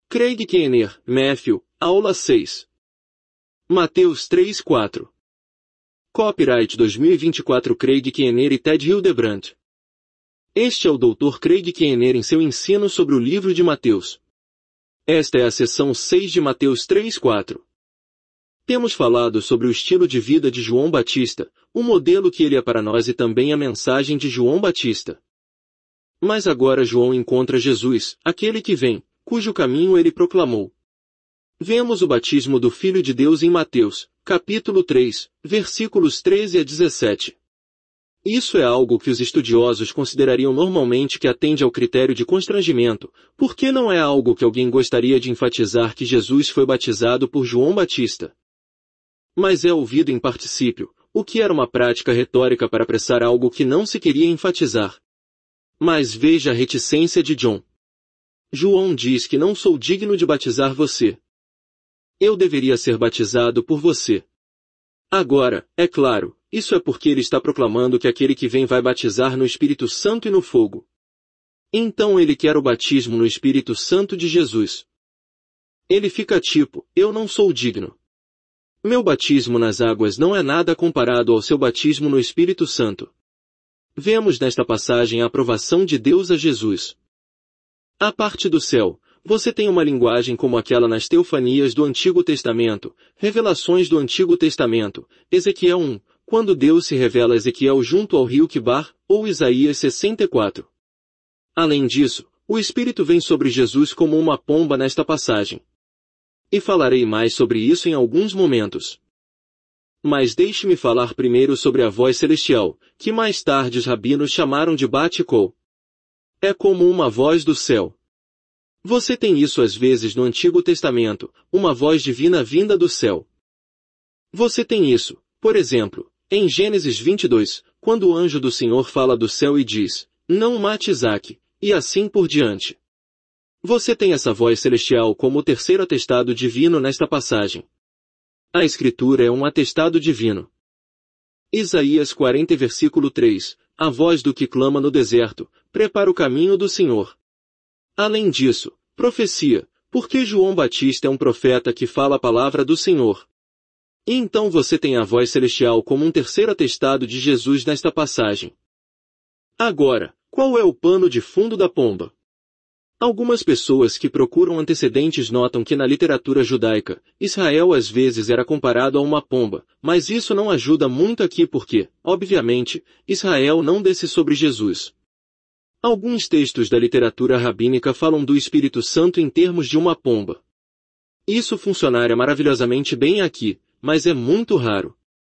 Craig Keener, Matthew, aula 6. Mateus 3:4. Copyright 2024 Craig Keener e Ted Hildebrandt. Este é o Dr. Craig Keener em seu ensino sobre o livro de Mateus. Esta é a seção 6 de Mateus 3:4. Temos falado sobre o estilo de vida de João Batista, o modelo que ele é para nós e também a mensagem de João Batista. Mas agora João encontra Jesus, aquele que vem, cujo caminho ele proclamou. Vemos o batismo do Filho de Deus em Mateus, capítulo 3, versículos 13 a 17. Isso é algo que os estudiosos considerariam normalmente que atende ao critério de constrangimento, porque não é algo que alguém gostaria de enfatizar que Jesus foi batizado por João Batista. Mas é ouvido em particípio, o que era uma prática retórica para apressar algo que não se queria enfatizar. Mas veja a reticência de John. João diz que não sou digno de batizar você. Eu deveria ser batizado por você. Agora, é claro, isso é porque ele está proclamando que aquele que vem vai batizar no Espírito Santo e no fogo. Então ele quer o batismo no Espírito Santo de Jesus. Ele fica tipo, eu não sou digno. Meu batismo nas águas não é nada comparado ao seu batismo no Espírito Santo. Vemos nesta passagem a aprovação de Deus a Jesus. A parte do céu, você tem uma linguagem como aquela nas teofanias do Antigo Testamento, revelações do Antigo Testamento, Ezequiel 1, quando Deus se revela a Ezequiel junto ao rio Quibar, ou Isaías 64. Além disso, o Espírito vem sobre Jesus como uma pomba nesta passagem. E falarei mais sobre isso em alguns momentos. Mas deixe-me falar primeiro sobre a voz celestial, que mais tarde os rabinos chamaram de Bat-Kol. É como uma voz do céu. Você tem isso às vezes no Antigo Testamento, uma voz divina vinda do céu. Você tem isso, por exemplo, em Gênesis 22, quando o anjo do Senhor fala do céu e diz, não mate Isaque, e assim por diante. Você tem essa voz celestial como o terceiro atestado divino nesta passagem. A Escritura é um atestado divino. Isaías 40 versículo 3, a voz do que clama no deserto, prepara o caminho do Senhor. Além disso, profecia, porque João Batista é um profeta que fala a palavra do Senhor. E então você tem a voz celestial como um terceiro atestado de Jesus nesta passagem. Agora, qual é o pano de fundo da pomba? Algumas pessoas que procuram antecedentes notam que na literatura judaica, Israel às vezes era comparado a uma pomba, mas isso não ajuda muito aqui porque, obviamente, Israel não desce sobre Jesus. Alguns textos da literatura rabínica falam do Espírito Santo em termos de uma pomba. Isso funcionaria maravilhosamente bem aqui, mas é muito raro.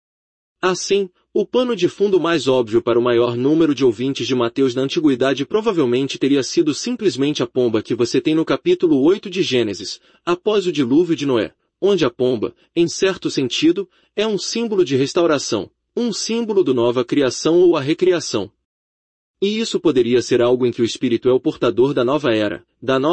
Assim, o pano de fundo mais óbvio para o maior número de ouvintes de Mateus na antiguidade provavelmente teria sido simplesmente a pomba que você tem no capítulo 8 de Gênesis, após o dilúvio de Noé, onde a pomba, em certo sentido, é um símbolo de restauração, um símbolo da nova criação ou a recriação. E isso poderia ser algo em que o Espírito é o portador da nova era,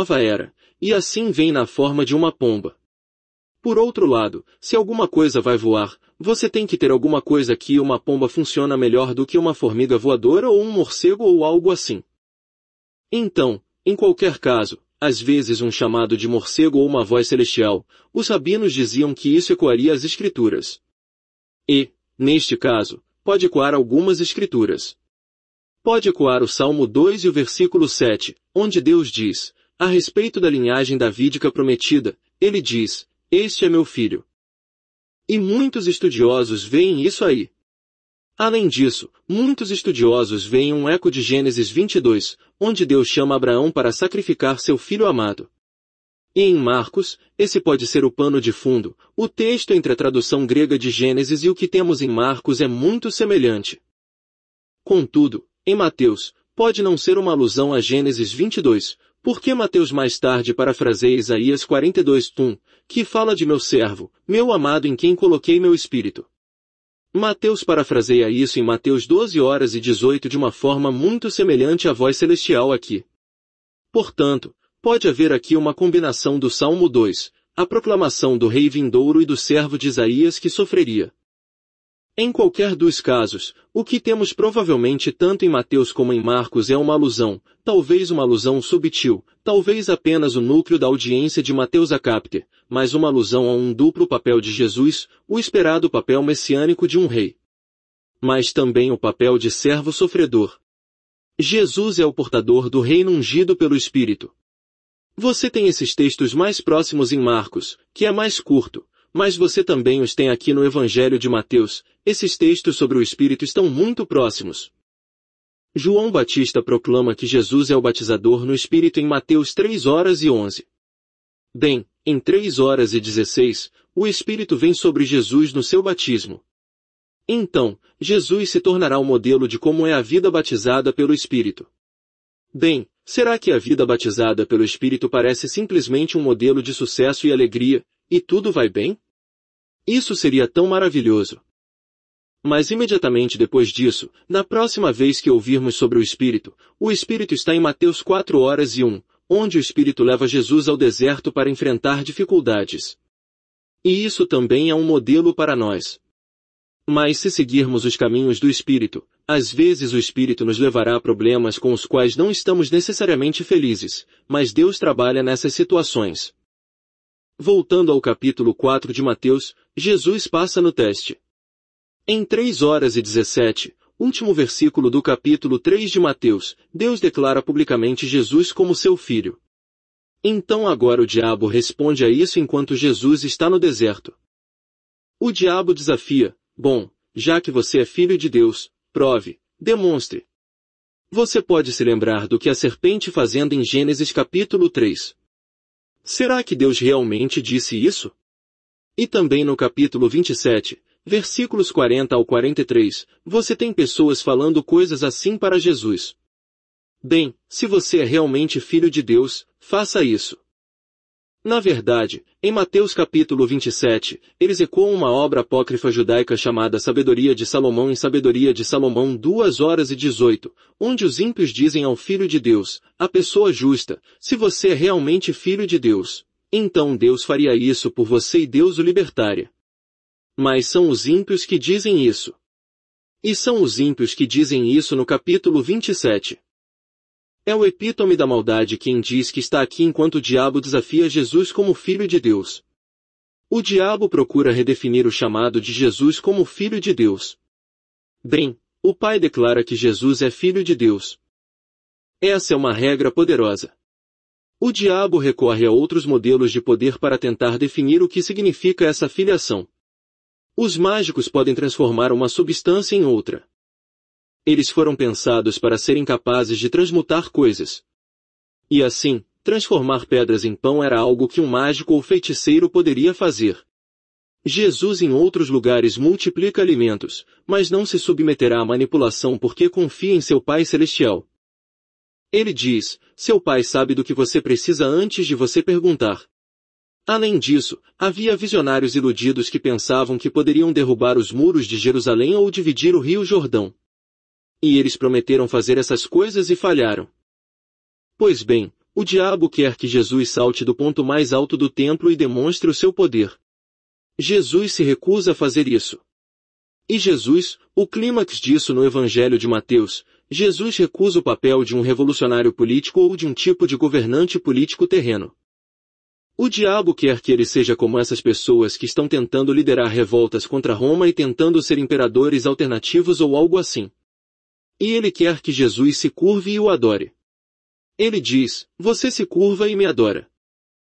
e assim vem na forma de uma pomba. Por outro lado, se alguma coisa vai voar, você tem que ter alguma coisa que uma pomba funciona melhor do que uma formiga voadora ou um morcego ou algo assim. Então, em qualquer caso, às vezes um chamado de morcego ou uma voz celestial, os rabinos diziam que isso ecoaria as escrituras. E, neste caso, pode ecoar algumas escrituras. Pode ecoar o Salmo 2 e o versículo 7, onde Deus diz, a respeito da linhagem davídica prometida, ele diz, este é meu filho. E muitos estudiosos veem isso aí. Além disso, muitos estudiosos veem um eco de Gênesis 22, onde Deus chama Abraão para sacrificar seu filho amado. E em Marcos, esse pode ser o pano de fundo, o texto entre a tradução grega de Gênesis e o que temos em Marcos é muito semelhante. Contudo, em Mateus, pode não ser uma alusão a Gênesis 22, porque Mateus mais tarde parafraseia Isaías 42:1, que fala de meu servo, meu amado em quem coloquei meu espírito. Mateus parafraseia isso em Mateus 12:18 de uma forma muito semelhante à voz celestial aqui. Portanto, pode haver aqui uma combinação do Salmo 2, a proclamação do rei vindouro e do servo de Isaías que sofreria. Em qualquer dos casos, o que temos provavelmente tanto em Mateus como em Marcos é uma alusão, talvez uma alusão subtil, talvez apenas o núcleo da audiência de Mateus a capte, mas uma alusão a um duplo papel de Jesus, o esperado papel messiânico de um rei. Mas também o papel de servo sofredor. Jesus é o portador do reino ungido pelo Espírito. Você tem esses textos mais próximos em Marcos, que é mais curto, mas você também os tem aqui no Evangelho de Mateus. Esses textos sobre o Espírito estão muito próximos. João Batista proclama que Jesus é o batizador no Espírito em Mateus 3:11. Bem, em 3:16, o Espírito vem sobre Jesus no seu batismo. Então, Jesus se tornará o modelo de como é a vida batizada pelo Espírito. Bem, será que a vida batizada pelo Espírito parece simplesmente um modelo de sucesso e alegria, e tudo vai bem? Isso seria tão maravilhoso. Mas imediatamente depois disso, na próxima vez que ouvirmos sobre o Espírito está em Mateus 4:1, onde o Espírito leva Jesus ao deserto para enfrentar dificuldades. E isso também é um modelo para nós. Mas se seguirmos os caminhos do Espírito, às vezes o Espírito nos levará a problemas com os quais não estamos necessariamente felizes, mas Deus trabalha nessas situações. Voltando ao capítulo 4 de Mateus, Jesus passa no teste. Em 3:17, último versículo do capítulo 3 de Mateus, Deus declara publicamente Jesus como seu filho. Então agora o diabo responde a isso enquanto Jesus está no deserto. O diabo desafia: bom, já que você é filho de Deus, prove, demonstre. Você pode se lembrar do que a serpente fazendo em Gênesis capítulo 3. Será que Deus realmente disse isso? E também no capítulo 27, versículos 40 ao 43, você tem pessoas falando coisas assim para Jesus. Bem, se você é realmente filho de Deus, faça isso. Na verdade, em Mateus capítulo 27, eles ecoam uma obra apócrifa judaica chamada Sabedoria de Salomão em Sabedoria de Salomão 2:18, onde os ímpios dizem ao Filho de Deus, a pessoa justa, se você é realmente filho de Deus, então Deus faria isso por você e Deus o libertaria. Mas são os ímpios que dizem isso. E são os ímpios que dizem isso no capítulo 27. É o epítome da maldade quem diz que está aqui enquanto o diabo desafia Jesus como filho de Deus. O diabo procura redefinir o chamado de Jesus como filho de Deus. Bem, o Pai declara que Jesus é filho de Deus. Essa é uma regra poderosa. O diabo recorre a outros modelos de poder para tentar definir o que significa essa filiação. Os mágicos podem transformar uma substância em outra. Eles foram pensados para serem capazes de transmutar coisas. E assim, transformar pedras em pão era algo que um mágico ou feiticeiro poderia fazer. Jesus em outros lugares multiplica alimentos, mas não se submeterá à manipulação porque confia em seu Pai Celestial. Ele diz, seu Pai sabe do que você precisa antes de você perguntar. Além disso, havia visionários iludidos que pensavam que poderiam derrubar os muros de Jerusalém ou dividir o rio Jordão. E eles prometeram fazer essas coisas e falharam. Pois bem, o diabo quer que Jesus salte do ponto mais alto do templo e demonstre o seu poder. Jesus se recusa a fazer isso. E Jesus, o clímax disso no Evangelho de Mateus, Jesus recusa o papel de um revolucionário político ou de um tipo de governante político terreno. O diabo quer que ele seja como essas pessoas que estão tentando liderar revoltas contra Roma e tentando ser imperadores alternativos ou algo assim. E ele quer que Jesus se curve e o adore. Ele diz, você se curva e me adora.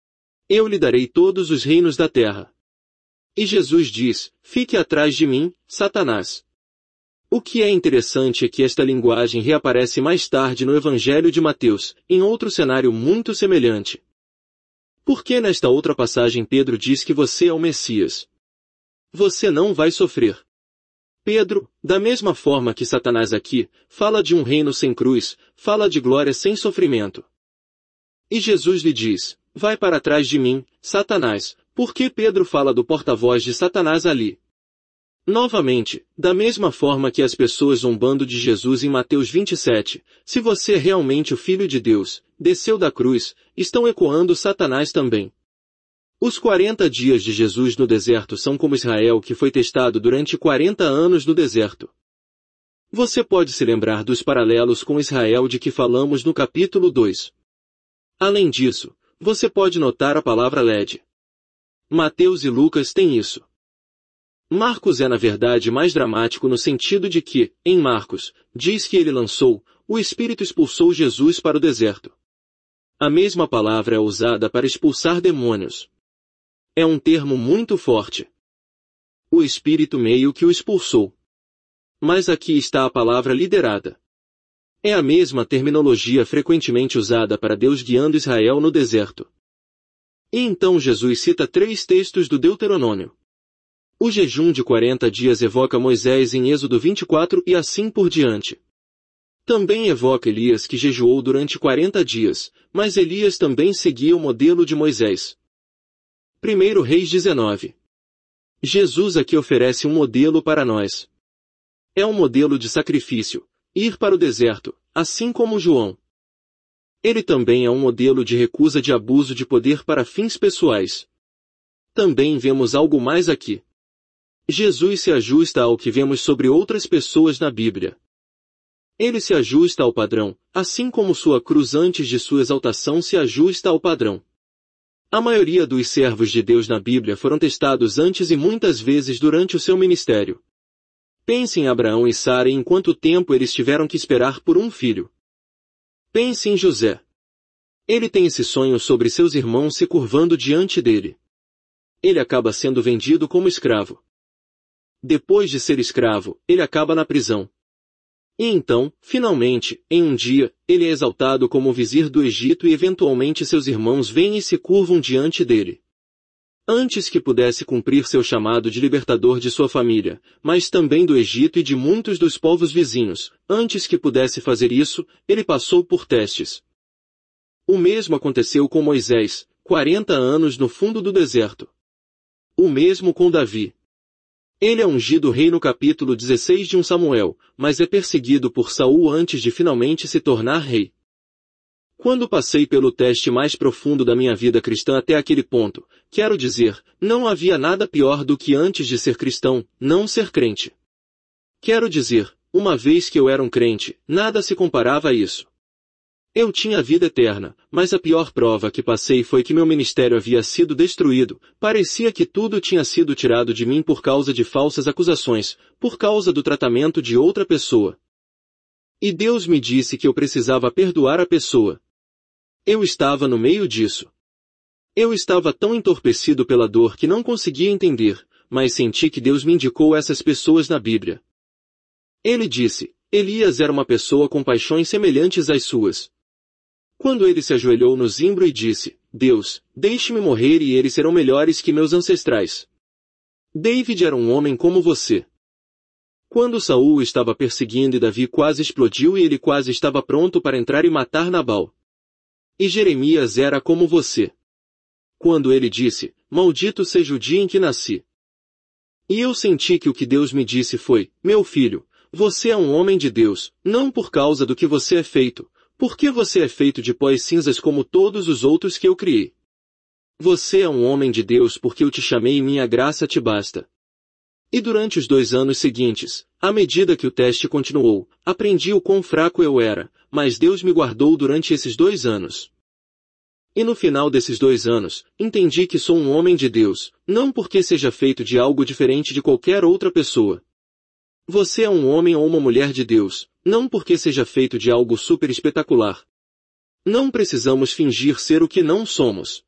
Eu lhe darei todos os reinos da terra. E Jesus diz, fique atrás de mim, Satanás. O que é interessante é que esta linguagem reaparece mais tarde no Evangelho de Mateus, em outro cenário muito semelhante. Porque nesta outra passagem Pedro diz que você é o Messias. Você não vai sofrer. Pedro, da mesma forma que Satanás aqui, fala de um reino sem cruz, fala de glória sem sofrimento. E Jesus lhe diz, vai para trás de mim, Satanás, porque Pedro fala do porta-voz de Satanás ali. Novamente, da mesma forma que as pessoas zombando de Jesus em Mateus 27, se você é realmente o Filho de Deus, desceu da cruz, estão ecoando Satanás também. Os 40 dias de Jesus no deserto são como Israel que foi testado durante 40 anos no deserto. Você pode se lembrar dos paralelos com Israel de que falamos no capítulo 2. Além disso, você pode notar a palavra LED. Mateus e Lucas têm isso. Marcos é na verdade mais dramático no sentido de que, em Marcos, diz que ele lançou, o Espírito expulsou Jesus para o deserto. A mesma palavra é usada para expulsar demônios. É um termo muito forte. O Espírito meio que o expulsou. Mas aqui está a palavra liderada. É a mesma terminologia frequentemente usada para Deus guiando Israel no deserto. E então Jesus cita 3 textos do Deuteronômio. O jejum de 40 dias evoca Moisés em Êxodo 24 e assim por diante. Também evoca Elias que jejuou durante 40 dias, mas Elias também seguia o modelo de Moisés. 1 Reis 19. Jesus aqui oferece um modelo para nós. É um modelo de sacrifício, ir para o deserto, assim como João. Ele também é um modelo de recusa de abuso de poder para fins pessoais. Também vemos algo mais aqui. Jesus se ajusta ao que vemos sobre outras pessoas na Bíblia. Ele se ajusta ao padrão, assim como sua cruz antes de sua exaltação se ajusta ao padrão. A maioria dos servos de Deus na Bíblia foram testados antes e muitas vezes durante o seu ministério. Pense em Abraão e Sara e em quanto tempo eles tiveram que esperar por um filho. Pense em José. Ele tem esse sonho sobre seus irmãos se curvando diante dele. Ele acaba sendo vendido como escravo. Depois de ser escravo, ele acaba na prisão. E então, finalmente, em um dia, ele é exaltado como o vizir do Egito e eventualmente seus irmãos vêm e se curvam diante dele. Antes que pudesse cumprir seu chamado de libertador de sua família, mas também do Egito e de muitos dos povos vizinhos, antes que pudesse fazer isso, ele passou por testes. O mesmo aconteceu com Moisés, 40 anos no fundo do deserto. O mesmo com Davi. Ele é ungido rei no capítulo 16 de 1 Samuel, mas é perseguido por Saul antes de finalmente se tornar rei. Quando passei pelo teste mais profundo da minha vida cristã até aquele ponto, quero dizer, não havia nada pior do que antes de ser cristão, não ser crente. Quero dizer, uma vez que eu era um crente, nada se comparava a isso. Eu tinha a vida eterna, mas a pior prova que passei foi que meu ministério havia sido destruído, parecia que tudo tinha sido tirado de mim por causa de falsas acusações, por causa do tratamento de outra pessoa. E Deus me disse que eu precisava perdoar a pessoa. Eu estava no meio disso. Eu estava tão entorpecido pela dor que não conseguia entender, mas senti que Deus me indicou essas pessoas na Bíblia. Ele disse, Elias era uma pessoa com paixões semelhantes às suas. Quando ele se ajoelhou no zimbro e disse, Deus, deixe-me morrer e eles serão melhores que meus ancestrais. David era um homem como você. Quando Saul estava perseguindo e Davi quase explodiu e ele quase estava pronto para entrar e matar Nabal. E Jeremias era como você. Quando ele disse, maldito seja o dia em que nasci. E eu senti que o que Deus me disse foi, meu filho, você é um homem de Deus, não por causa do que você é feito, porque você é feito de pó e cinzas como todos os outros que eu criei. Você é um homem de Deus porque eu te chamei e minha graça te basta. E durante os 2 anos seguintes, à medida que o teste continuou, aprendi o quão fraco eu era, mas Deus me guardou durante esses 2 anos. E no final desses 2 anos, entendi que sou um homem de Deus, não porque seja feito de algo diferente de qualquer outra pessoa. Você é um homem ou uma mulher de Deus, não porque seja feito de algo super espetacular. Não precisamos fingir ser o que não somos.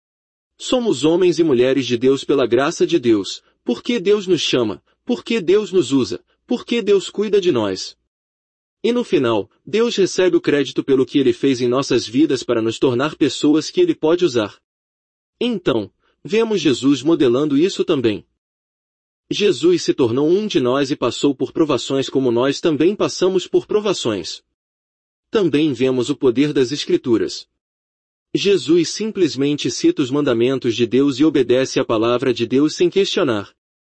Somos homens e mulheres de Deus pela graça de Deus, porque Deus nos chama, porque Deus nos usa, porque Deus cuida de nós. E no final, Deus recebe o crédito pelo que Ele fez em nossas vidas para nos tornar pessoas que Ele pode usar. Então, vemos Jesus modelando isso também. Jesus se tornou um de nós e passou por provações como nós também passamos por provações. Também vemos o poder das Escrituras. Jesus simplesmente cita os mandamentos de Deus e obedece à palavra de Deus sem questionar.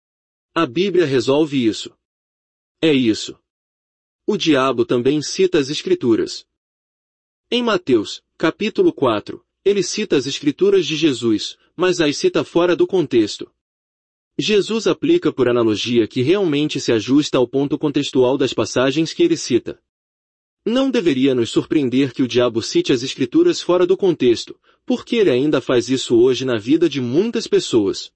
A Bíblia resolve isso. É isso. O diabo também cita as Escrituras. Em Mateus, capítulo 4, ele cita as Escrituras de Jesus, mas as cita fora do contexto. Jesus aplica por analogia que realmente se ajusta ao ponto contextual das passagens que ele cita. Não deveria nos surpreender que o diabo cite as escrituras fora do contexto, porque ele ainda faz isso hoje na vida de muitas pessoas.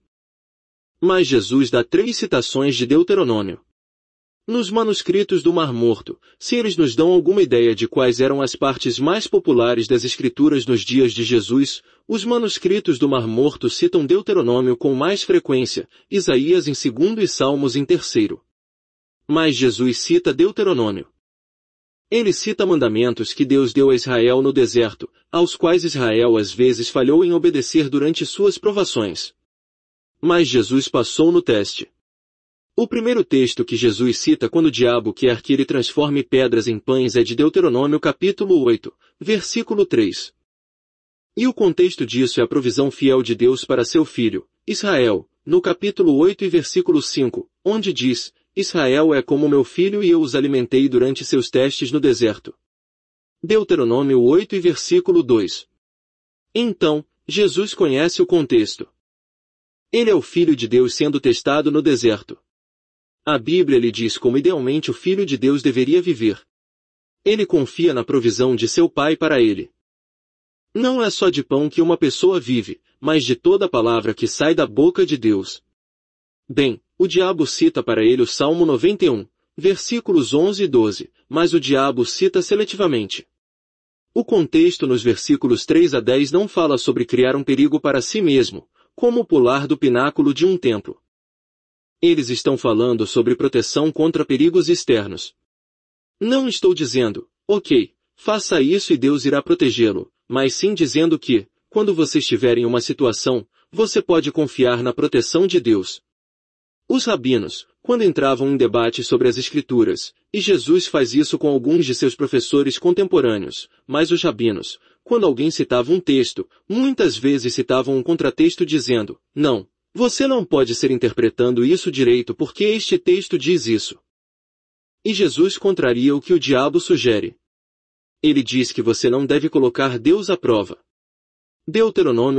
Mas Jesus dá 3 citações de Deuteronômio. Nos manuscritos do Mar Morto, se eles nos dão alguma ideia de quais eram as partes mais populares das Escrituras nos dias de Jesus, os manuscritos do Mar Morto citam Deuteronômio com mais frequência, Isaías em 2º e Salmos em 3º. Mas Jesus cita Deuteronômio. Ele cita mandamentos que Deus deu a Israel no deserto, aos quais Israel às vezes falhou em obedecer durante suas provações. Mas Jesus passou no teste. O primeiro texto que Jesus cita quando o diabo quer que ele transforme pedras em pães é de Deuteronômio capítulo 8, versículo 3. E o contexto disso é a provisão fiel de Deus para seu filho, Israel, no capítulo 8 e versículo 5, onde diz, Israel é como meu filho e eu os alimentei durante seus testes no deserto. Deuteronômio 8 e versículo 2. Então, Jesus conhece o contexto. Ele é o Filho de Deus sendo testado no deserto. A Bíblia lhe diz como idealmente o Filho de Deus deveria viver. Ele confia na provisão de seu Pai para ele. Não é só de pão que uma pessoa vive, mas de toda a palavra que sai da boca de Deus. Bem, o diabo cita para ele o Salmo 91, versículos 11 e 12, mas o diabo cita seletivamente. O contexto nos versículos 3 a 10 não fala sobre criar um perigo para si mesmo, como pular do pináculo de um templo. Eles estão falando sobre proteção contra perigos externos. Não estou dizendo, ok, faça isso e Deus irá protegê-lo, mas sim dizendo que, quando você estiver em uma situação, você pode confiar na proteção de Deus. Os rabinos, quando entravam em debate sobre as Escrituras, e Jesus faz isso com alguns de seus professores contemporâneos, mas os rabinos, quando alguém citava um texto, muitas vezes citavam um contratexto dizendo, não, você não pode ser interpretando isso direito porque este texto diz isso. E Jesus contraria o que o diabo sugere. Ele diz que você não deve colocar Deus à prova. Deuteronômio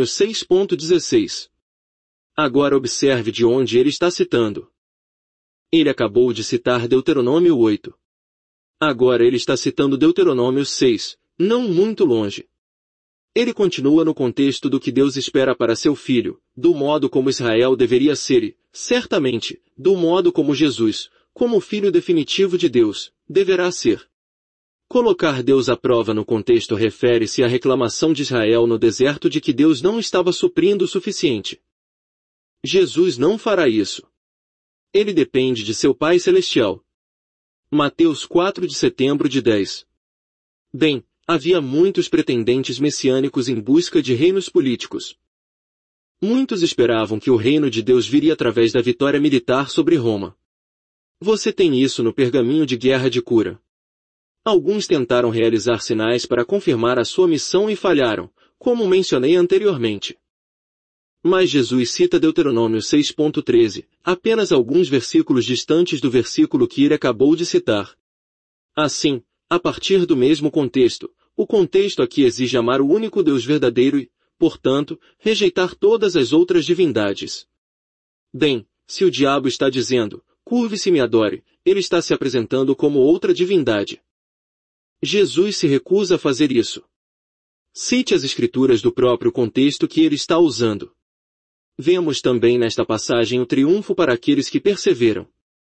6.16. Agora observe de onde ele está citando. Ele acabou de citar Deuteronômio 8. Agora ele está citando Deuteronômio 6, não muito longe. Ele continua no contexto do que Deus espera para seu filho, do modo como Israel deveria ser e, certamente, do modo como Jesus, como filho definitivo de Deus, deverá ser. Colocar Deus à prova no contexto refere-se à reclamação de Israel no deserto de que Deus não estava suprindo o suficiente. Jesus não fará isso. Ele depende de seu Pai Celestial. Mateus 4 de setembro de 10. Bem, havia muitos pretendentes messiânicos em busca de reinos políticos. Muitos esperavam que o reino de Deus viria através da vitória militar sobre Roma. Você tem isso no pergaminho de guerra de cura. Alguns tentaram realizar sinais para confirmar a sua missão e falharam, como mencionei anteriormente. Mas Jesus cita Deuteronômio 6.13, apenas alguns versículos distantes do versículo que ele acabou de citar. Assim, a partir do mesmo contexto, o contexto aqui exige amar o único Deus verdadeiro e, portanto, rejeitar todas as outras divindades. Bem, se o diabo está dizendo, curve-se e me adore, ele está se apresentando como outra divindade. Jesus se recusa a fazer isso. Cite as escrituras do próprio contexto que ele está usando. Vemos também nesta passagem o triunfo para aqueles que perseveram.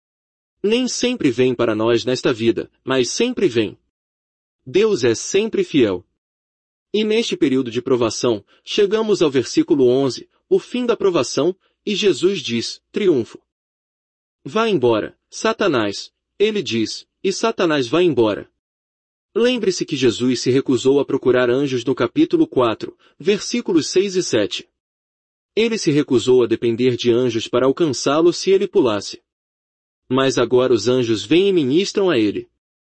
Nem sempre vem para nós nesta vida, mas sempre vem. Deus é sempre fiel. E neste período de provação, chegamos ao versículo 11, o fim da provação, e Jesus diz, triunfo. Vá embora, Satanás, ele diz, e Satanás vai embora. Lembre-se que Jesus se recusou a procurar anjos no capítulo 4, versículos 6 e 7. Ele se recusou a depender de anjos para alcançá-lo se ele pulasse. Mas agora os anjos vêm e ministram a ele.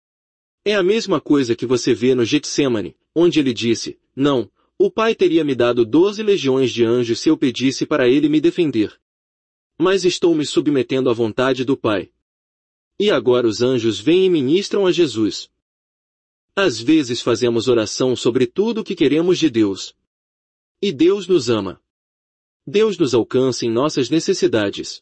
É a mesma coisa que você vê no Getsemane, onde ele disse, não, o Pai teria me dado 12 legiões de anjos se eu pedisse para ele me defender. Mas estou me submetendo à vontade do Pai. E agora os anjos vêm e ministram a Jesus. Às vezes fazemos oração sobre tudo o que queremos de Deus. E Deus nos ama. Deus nos alcança em nossas necessidades.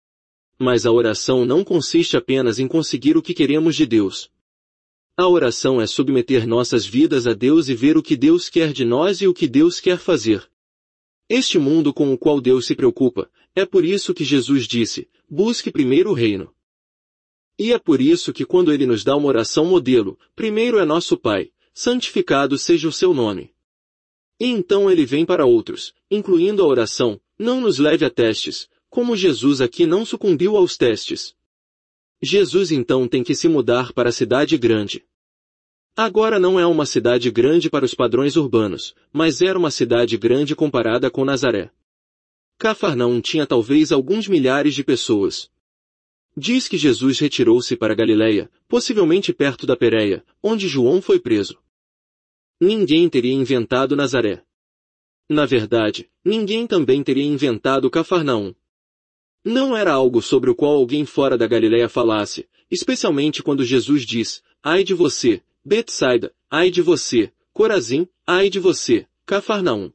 Mas a oração não consiste apenas em conseguir o que queremos de Deus. A oração é submeter nossas vidas a Deus e ver o que Deus quer de nós e o que Deus quer fazer. Este mundo com o qual Deus se preocupa, é por isso que Jesus disse, busque primeiro o reino. E é por isso que quando Ele nos dá uma oração modelo, primeiro é nosso Pai, santificado seja o seu nome. E então Ele vem para outros, incluindo a oração, não nos leve a testes, como Jesus aqui não sucumbiu aos testes. Jesus então tem que se mudar para a cidade grande. Agora não é uma cidade grande para os padrões urbanos, mas era uma cidade grande comparada com Nazaré. Cafarnaum tinha talvez alguns milhares de pessoas. Diz que Jesus retirou-se para Galiléia, possivelmente perto da Pérea, onde João foi preso. Ninguém teria inventado Nazaré. Na verdade, ninguém também teria inventado Cafarnaum. Não era algo sobre o qual alguém fora da Galiléia falasse, especialmente quando Jesus diz, ai de você, Betsaida, ai de você, Corazim, ai de você, Cafarnaum.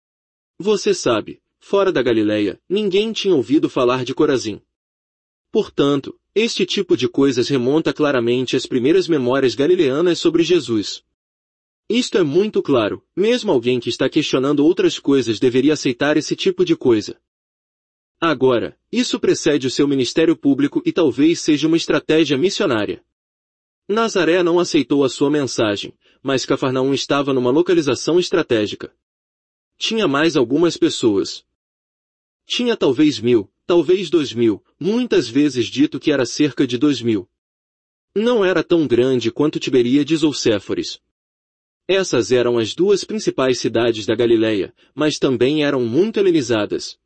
Você sabe, fora da Galiléia, ninguém tinha ouvido falar de Corazim. Portanto, este tipo de coisas remonta claramente às primeiras memórias galileanas sobre Jesus. Isto é muito claro, mesmo alguém que está questionando outras coisas deveria aceitar esse tipo de coisa. Agora, isso precede o seu ministério público e talvez seja uma estratégia missionária. Nazaré não aceitou a sua mensagem, mas Cafarnaum estava numa localização estratégica. Tinha mais algumas pessoas. Tinha talvez 1.000, talvez 2.000, muitas vezes dito que era cerca de 2.000. Não era tão grande quanto Tiberíades ou Séforis. Essas eram as duas principais cidades da Galiléia, mas também eram muito helenizadas.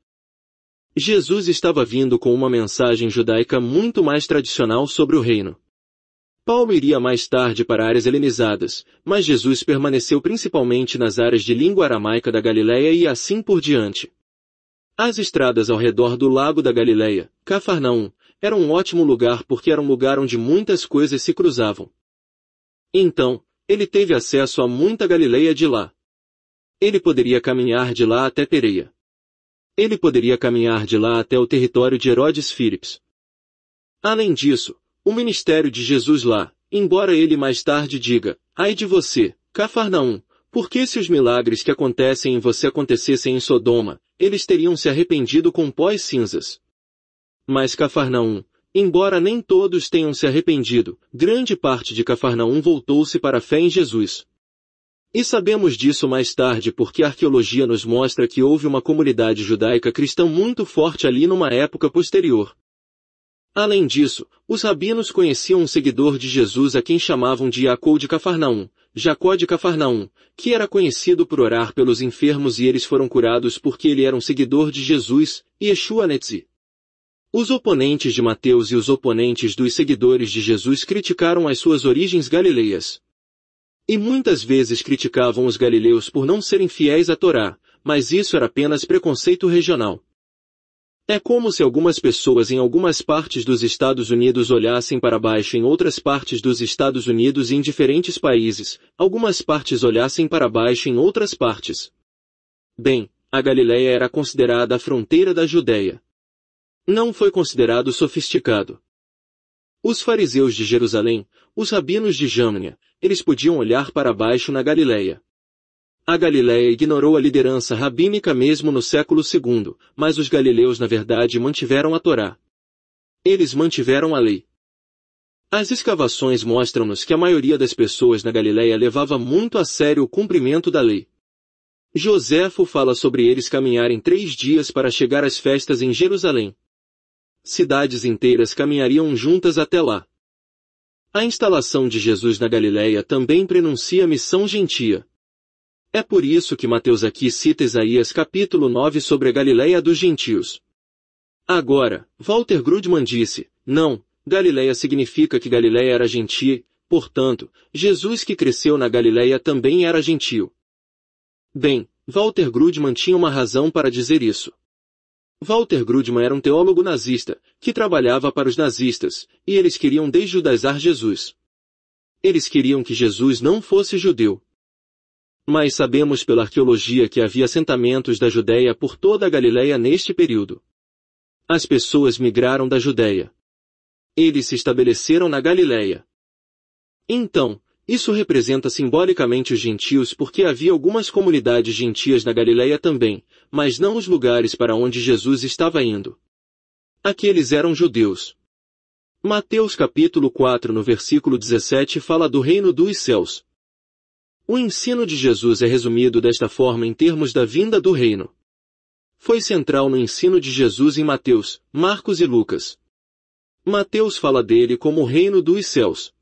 Jesus estava vindo com uma mensagem judaica muito mais tradicional sobre o reino. Paulo iria mais tarde para áreas helenizadas, mas Jesus permaneceu principalmente nas áreas de língua aramaica da Galiléia e assim por diante. As estradas ao redor do lago da Galiléia, Cafarnaum, eram um ótimo lugar porque era um lugar onde muitas coisas se cruzavam. Então, ele teve acesso a muita Galiléia de lá. Ele poderia caminhar de lá até Pérea. Ele poderia caminhar de lá até o território de Herodes Filips. Além disso, o ministério de Jesus lá, embora ele mais tarde diga, ai de você, Cafarnaum, porque se os milagres que acontecem em você acontecessem em Sodoma, eles teriam se arrependido com pó e cinzas. Mas Cafarnaum, embora nem todos tenham se arrependido, grande parte de Cafarnaum voltou-se para a fé em Jesus. E sabemos disso mais tarde porque a arqueologia nos mostra que houve uma comunidade judaica cristã muito forte ali numa época posterior. Além disso, os rabinos conheciam um seguidor de Jesus a quem chamavam de Jacó de Cafarnaum, Jacó de Cafarnaum, que era conhecido por orar pelos enfermos e eles foram curados porque ele era um seguidor de Jesus, Yeshua Netzi. Os oponentes de Mateus e os oponentes dos seguidores de Jesus criticaram as suas origens galileias. E muitas vezes criticavam os galileus por não serem fiéis à Torá, mas isso era apenas preconceito regional. É como se algumas pessoas em algumas partes dos Estados Unidos olhassem para baixo em outras partes dos Estados Unidos e em diferentes países, algumas partes olhassem para baixo em outras partes. Bem, a Galileia era considerada a fronteira da Judéia. Não foi considerado sofisticado. Os fariseus de Jerusalém, os rabinos de Jâmnia, eles podiam olhar para baixo na Galileia. A Galileia ignorou a liderança rabínica mesmo no século II, mas os galileus na verdade mantiveram a Torá. Eles mantiveram a lei. As escavações mostram-nos que a maioria das pessoas na Galileia levava muito a sério o cumprimento da lei. Joséfo fala sobre eles caminharem 3 dias para chegar às festas em Jerusalém. Cidades inteiras caminhariam juntas até lá. A instalação de Jesus na Galileia também prenuncia a missão gentia. É por isso que Mateus aqui cita Isaías capítulo 9 sobre a Galileia dos gentios. Agora, Walter Grudman disse, não, Galileia significa que Galileia era gentia, portanto, Jesus que cresceu na Galileia também era gentio. Bem, Walter Grudman tinha uma razão para dizer isso. Walter Grudman era um teólogo nazista, que trabalhava para os nazistas, e eles queriam desjudaizar Jesus. Eles queriam que Jesus não fosse judeu. Mas sabemos pela arqueologia que havia assentamentos da Judéia por toda a Galileia neste período. As pessoas migraram da Judéia. Eles se estabeleceram na Galileia. Então, isso representa simbolicamente os gentios porque havia algumas comunidades gentias na Galileia também, mas não os lugares para onde Jesus estava indo. Aqueles eram judeus. Mateus capítulo 4 no versículo 17 fala do reino dos céus. O ensino de Jesus é resumido desta forma em termos da vinda do reino. Foi central no ensino de Jesus em Mateus, Marcos e Lucas. Mateus fala dele como o reino dos céus.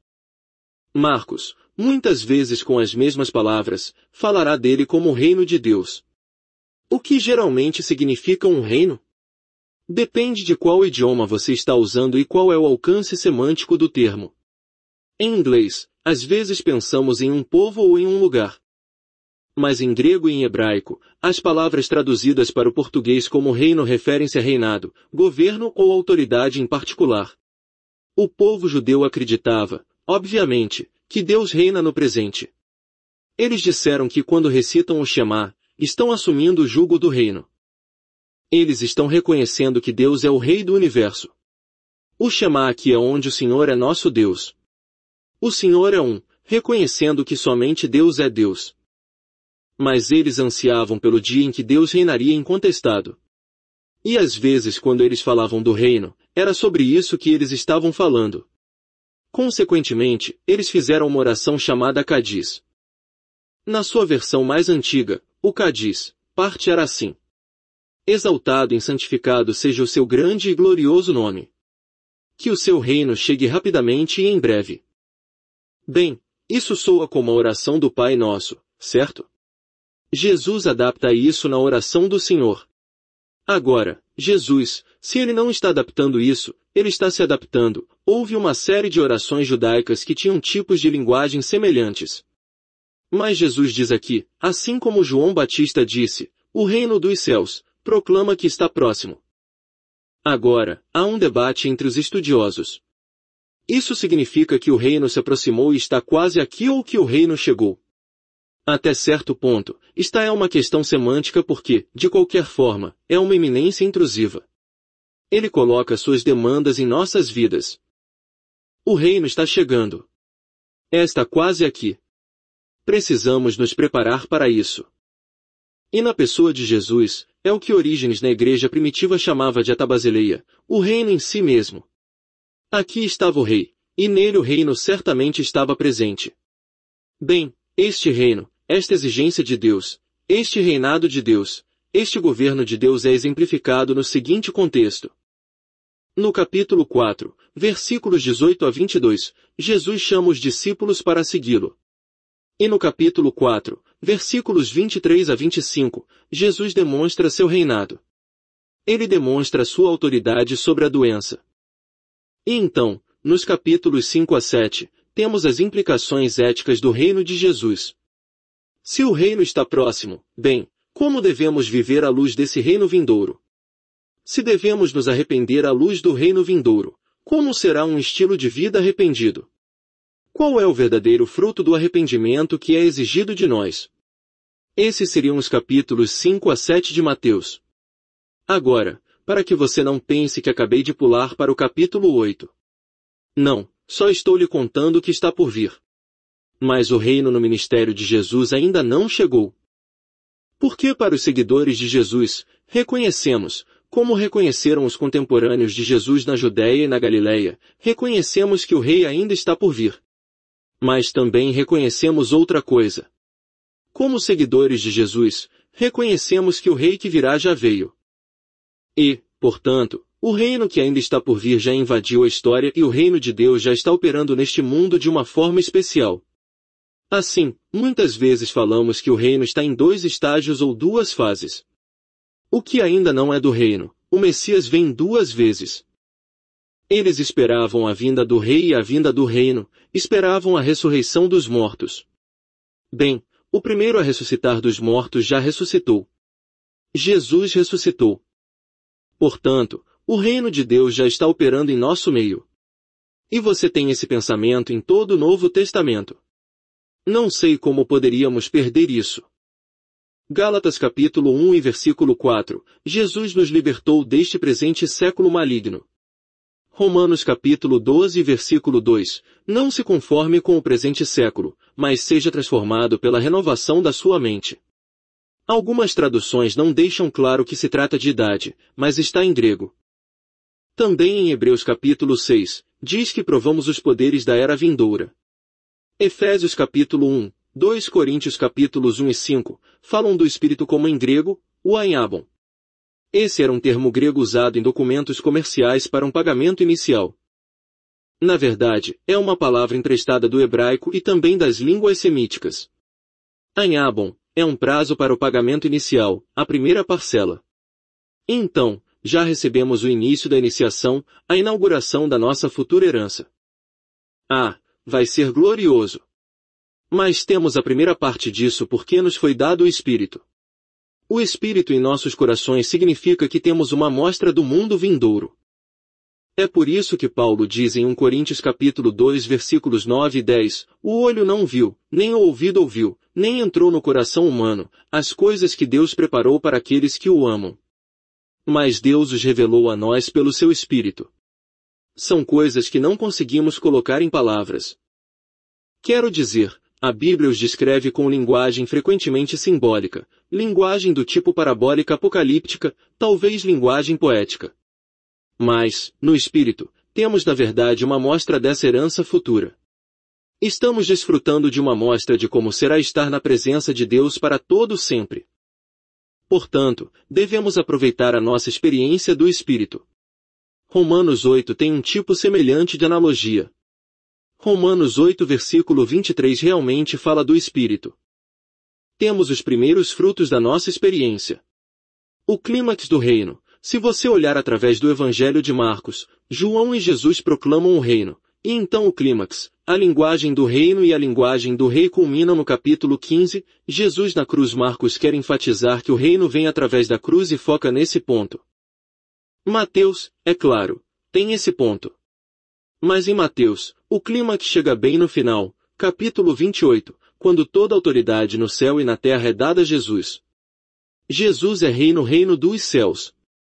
Marcos, muitas vezes com as mesmas palavras, falará dele como o reino de Deus. O que geralmente significa um reino? Depende de qual idioma você está usando e qual é o alcance semântico do termo. Em inglês, às vezes pensamos em um povo ou em um lugar. Mas em grego e em hebraico, as palavras traduzidas para o português como reino referem-se a reinado, governo ou autoridade em particular. O povo judeu acreditava, obviamente, que Deus reina no presente. Eles disseram que quando recitam o Shema, estão assumindo o jugo do reino. Eles estão reconhecendo que Deus é o Rei do Universo. O Shema aqui é onde o Senhor é nosso Deus. O Senhor é um, reconhecendo que somente Deus é Deus. Mas eles ansiavam pelo dia em que Deus reinaria incontestado. E às vezes quando eles falavam do reino, era sobre isso que eles estavam falando. Consequentemente, eles fizeram uma oração chamada Cadiz. Na sua versão mais antiga, o Cadiz, parte era assim. Exaltado e santificado seja o seu grande e glorioso nome. Que o seu reino chegue rapidamente e em breve. Bem, isso soa como a oração do Pai Nosso, certo? Jesus adapta isso na oração do Senhor. Agora, Jesus, se ele não está adaptando isso, ele está se adaptando. Houve uma série de orações judaicas que tinham tipos de linguagem semelhantes. Mas Jesus diz aqui, assim como João Batista disse, o reino dos céus, proclama que está próximo. Agora, há um debate entre os estudiosos. Isso significa que o reino se aproximou e está quase aqui ou que o reino chegou? Até certo ponto, esta é uma questão semântica porque, de qualquer forma, é uma iminência intrusiva. Ele coloca suas demandas em nossas vidas. O reino está chegando. Está quase aqui. Precisamos nos preparar para isso. E na pessoa de Jesus, é o que Orígenes na igreja primitiva chamava de atabasileia, o reino em si mesmo. Aqui estava o rei, e nele o reino certamente estava presente. Bem, este reino, esta exigência de Deus, este reinado de Deus, este governo de Deus é exemplificado no seguinte contexto. No capítulo 4, versículos 18 a 22, Jesus chama os discípulos para segui-lo. E no capítulo 4, versículos 23 a 25, Jesus demonstra seu reinado. Ele demonstra sua autoridade sobre a doença. E então, nos capítulos 5 a 7, temos as implicações éticas do reino de Jesus. Se o reino está próximo, bem, como devemos viver à luz desse reino vindouro? Se devemos nos arrepender à luz do reino vindouro, como será um estilo de vida arrependido? Qual é o verdadeiro fruto do arrependimento que é exigido de nós? Esses seriam os capítulos 5 a 7 de Mateus. Agora, para que você não pense que acabei de pular para o capítulo 8. Não, só estou lhe contando o que está por vir. Mas o reino no ministério de Jesus ainda não chegou. Porque para os seguidores de Jesus, reconhecemos, como reconheceram os contemporâneos de Jesus na Judéia e na Galileia, reconhecemos que o rei ainda está por vir. Mas também reconhecemos outra coisa. Como seguidores de Jesus, reconhecemos que o rei que virá já veio. E, portanto, o reino que ainda está por vir já invadiu a história e o reino de Deus já está operando neste mundo de uma forma especial. Assim, muitas vezes falamos que o reino está em 2 estágios ou 2 fases. O que ainda não é do reino, o Messias vem 2 vezes. Eles esperavam a vinda do rei e a vinda do reino, esperavam a ressurreição dos mortos. Bem, o primeiro a ressuscitar dos mortos já ressuscitou. Jesus ressuscitou. Portanto, o reino de Deus já está operando em nosso meio. E você tem esse pensamento em todo o Novo Testamento. Não sei como poderíamos perder isso. Gálatas capítulo 1 e versículo 4, Jesus nos libertou deste presente século maligno. Romanos capítulo 12 versículo 2, não se conforme com o presente século, mas seja transformado pela renovação da sua mente. Algumas traduções não deixam claro que se trata de idade, mas está em grego. Também em Hebreus capítulo 6, diz que provamos os poderes da era vindoura. Efésios capítulo 1, 2 Coríntios capítulos 1 e 5, falam do Espírito como em grego, o aiabon. Esse era um termo grego usado em documentos comerciais para um pagamento inicial. Na verdade, é uma palavra emprestada do hebraico e também das línguas semíticas. Aiabon é um prazo para o pagamento inicial, a primeira parcela. Então, já recebemos o início da iniciação, a inauguração da nossa futura herança. Ah, vai ser glorioso! Mas temos a primeira parte disso porque nos foi dado o Espírito. O Espírito em nossos corações significa que temos uma amostra do mundo vindouro. É por isso que Paulo diz em 1 Coríntios capítulo 2 versículos 9 e 10, o olho não viu, nem o ouvido ouviu, nem entrou no coração humano, as coisas que Deus preparou para aqueles que o amam. Mas Deus os revelou a nós pelo seu Espírito. São coisas que não conseguimos colocar em palavras. Quero dizer, a Bíblia os descreve com linguagem frequentemente simbólica, linguagem do tipo parabólica apocalíptica, talvez linguagem poética. Mas, no Espírito, temos na verdade uma amostra dessa herança futura. Estamos desfrutando de uma amostra de como será estar na presença de Deus para todo sempre. Portanto, devemos aproveitar a nossa experiência do Espírito. Romanos 8 tem um tipo semelhante de analogia. Romanos 8 versículo 23 realmente fala do Espírito. Temos os primeiros frutos da nossa experiência. O clímax do reino. Se você olhar através do Evangelho de Marcos, João e Jesus proclamam o reino, e então o clímax, a linguagem do reino e a linguagem do rei culminam no capítulo 15, Jesus na cruz. Marcos quer enfatizar que o reino vem através da cruz e foca nesse ponto. Mateus, é claro, tem esse ponto. Mas em Mateus, o clímax chega bem no final, capítulo 28, quando toda autoridade no céu e na terra é dada a Jesus. Jesus é rei no reino dos céus.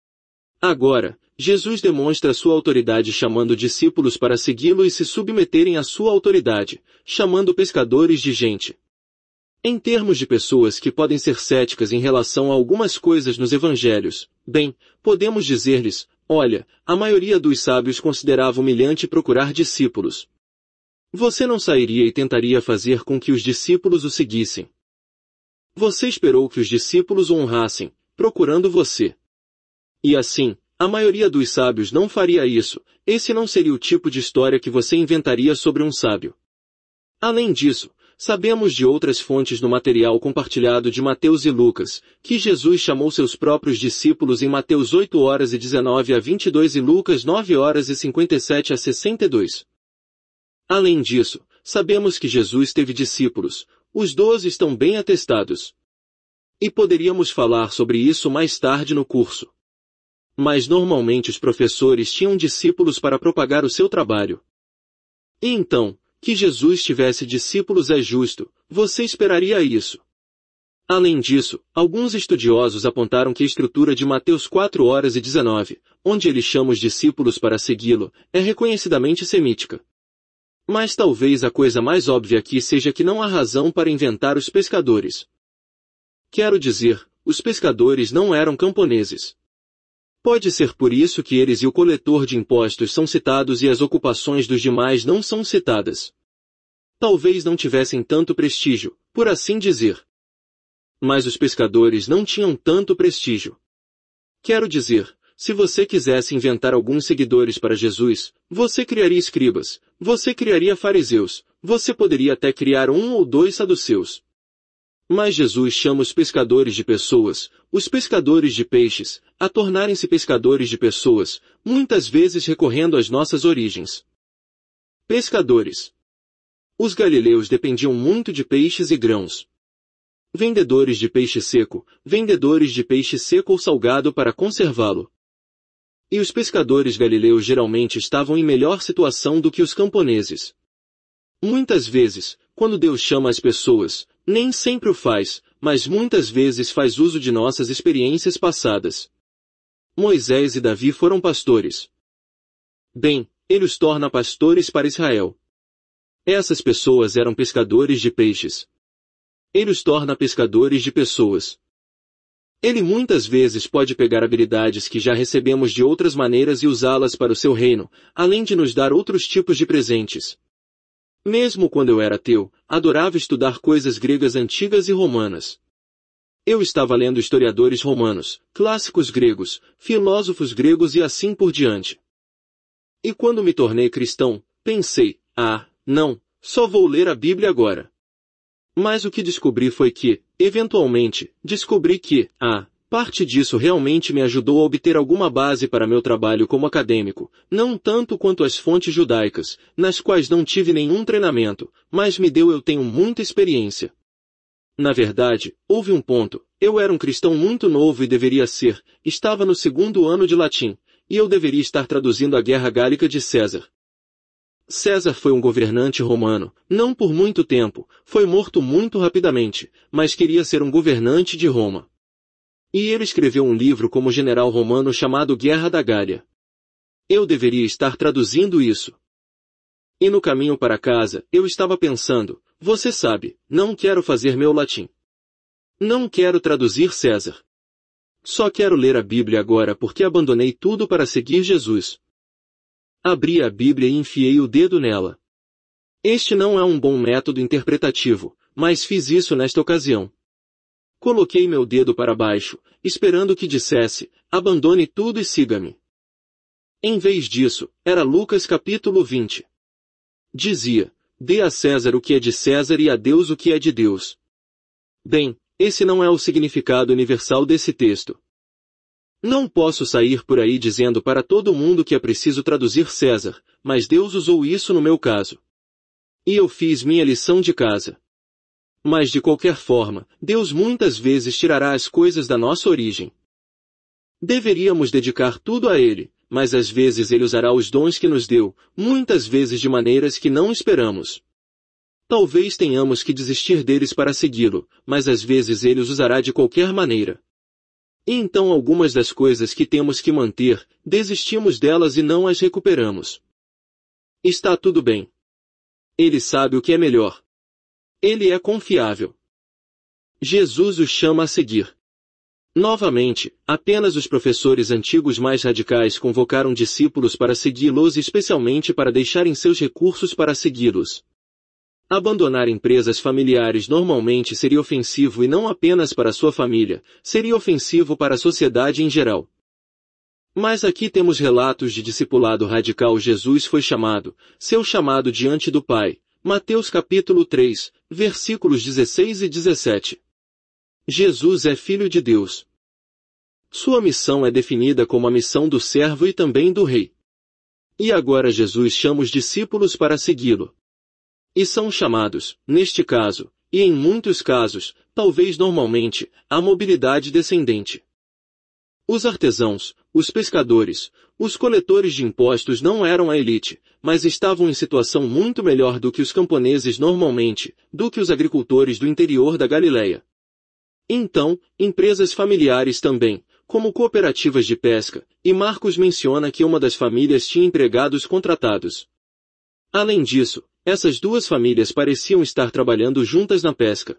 Agora, Jesus demonstra sua autoridade chamando discípulos para segui-lo e se submeterem à sua autoridade, chamando pescadores de gente. Em termos de pessoas que podem ser céticas em relação a algumas coisas nos evangelhos, bem, podemos dizer-lhes, olha, a maioria dos sábios considerava humilhante procurar discípulos. Você não sairia e tentaria fazer com que os discípulos o seguissem. Você esperou que os discípulos o honrassem, procurando você. E assim, a maioria dos sábios não faria isso, esse não seria o tipo de história que você inventaria sobre um sábio. Além disso, sabemos de outras fontes no material compartilhado de Mateus e Lucas, que Jesus chamou seus próprios discípulos em Mateus 8 horas e 19 a 22 e Lucas 9 horas e 57 a 62. Além disso, sabemos que Jesus teve discípulos, os 12 estão bem atestados. E poderíamos falar sobre isso mais tarde no curso. Mas normalmente os professores tinham discípulos para propagar o seu trabalho. E então, que Jesus tivesse discípulos é justo, você esperaria isso. Além disso, alguns estudiosos apontaram que a estrutura de Mateus 4 horas e 19, onde ele chama os discípulos para segui-lo, é reconhecidamente semítica. Mas talvez a coisa mais óbvia aqui seja que não há razão para inventar os pescadores. Quero dizer, os pescadores não eram camponeses. Pode ser por isso que eles e o coletor de impostos são citados e as ocupações dos demais não são citadas. Talvez não tivessem tanto prestígio, por assim dizer. Mas os pescadores não tinham tanto prestígio. Quero dizer, se você quisesse inventar alguns seguidores para Jesus, você criaria escribas, você criaria fariseus, você poderia até criar 1 ou 2 saduceus. Mas Jesus chama os pescadores de pessoas, os pescadores de peixes, a tornarem-se pescadores de pessoas, muitas vezes recorrendo às nossas origens. Pescadores. Os galileus dependiam muito de peixes e grãos. Vendedores de peixe seco, vendedores de peixe seco ou salgado para conservá-lo. E os pescadores galileus geralmente estavam em melhor situação do que os camponeses. Muitas vezes, quando Deus chama as pessoas, nem sempre o faz, mas muitas vezes faz uso de nossas experiências passadas. Moisés e Davi foram pastores. Bem, ele os torna pastores para Israel. Essas pessoas eram pescadores de peixes. Ele os torna pescadores de pessoas. Ele muitas vezes pode pegar habilidades que já recebemos de outras maneiras e usá-las para o seu reino, além de nos dar outros tipos de presentes. Mesmo quando eu era ateu, adorava estudar coisas gregas antigas e romanas. Eu estava lendo historiadores romanos, clássicos gregos, filósofos gregos e assim por diante. E quando me tornei cristão, pensei, não, só vou ler a Bíblia agora. Mas o que descobri foi que, eventualmente, descobri que, parte disso realmente me ajudou a obter alguma base para meu trabalho como acadêmico, não tanto quanto as fontes judaicas, nas quais não tive nenhum treinamento, mas eu tenho muita experiência. Na verdade, houve um ponto, eu era um cristão muito novo e estava no 2º ano de latim, e eu deveria estar traduzindo a Guerra Gálica de César. César foi um governante romano, não por muito tempo, foi morto muito rapidamente, mas queria ser um governante de Roma. E ele escreveu um livro como general romano chamado Guerra da Gália. Eu deveria estar traduzindo isso. E no caminho para casa, eu estava pensando, você sabe, não quero fazer meu latim. Não quero traduzir César. Só quero ler a Bíblia agora porque abandonei tudo para seguir Jesus. Abri a Bíblia e enfiei o dedo nela. Este não é um bom método interpretativo, mas fiz isso nesta ocasião. Coloquei meu dedo para baixo, esperando que dissesse, abandone tudo e siga-me. Em vez disso, era Lucas capítulo 20. Dizia, dê a César o que é de César e a Deus o que é de Deus. Bem, esse não é o significado universal desse texto. Não posso sair por aí dizendo para todo mundo que é preciso traduzir César, mas Deus usou isso no meu caso. E eu fiz minha lição de casa. Mas de qualquer forma, Deus muitas vezes tirará as coisas da nossa origem. Deveríamos dedicar tudo a Ele, mas às vezes Ele usará os dons que nos deu, muitas vezes de maneiras que não esperamos. Talvez tenhamos que desistir deles para segui-lo, mas às vezes Ele os usará de qualquer maneira. E então algumas das coisas que temos que manter, desistimos delas e não as recuperamos. Está tudo bem. Ele sabe o que é melhor. Ele é confiável. Jesus os chama a seguir. Novamente, apenas os professores antigos mais radicais convocaram discípulos para segui-los e especialmente para deixarem seus recursos para segui-los. Abandonar empresas familiares normalmente seria ofensivo e não apenas para sua família, seria ofensivo para a sociedade em geral. Mas aqui temos relatos de discipulado radical. Jesus foi chamado, seu chamado diante do Pai. Mateus capítulo 3, versículos 16 e 17. Jesus é Filho de Deus. Sua missão é definida como a missão do servo e também do rei. E agora Jesus chama os discípulos para segui-lo. E são chamados, neste caso, e em muitos casos, talvez normalmente, à mobilidade descendente. Os artesãos, os pescadores, os coletores de impostos não eram a elite, mas estavam em situação muito melhor do que os camponeses normalmente, do que os agricultores do interior da Galileia. Então, empresas familiares também, como cooperativas de pesca, e Marcos menciona que uma das famílias tinha empregados contratados. Além disso, essas duas famílias pareciam estar trabalhando juntas na pesca.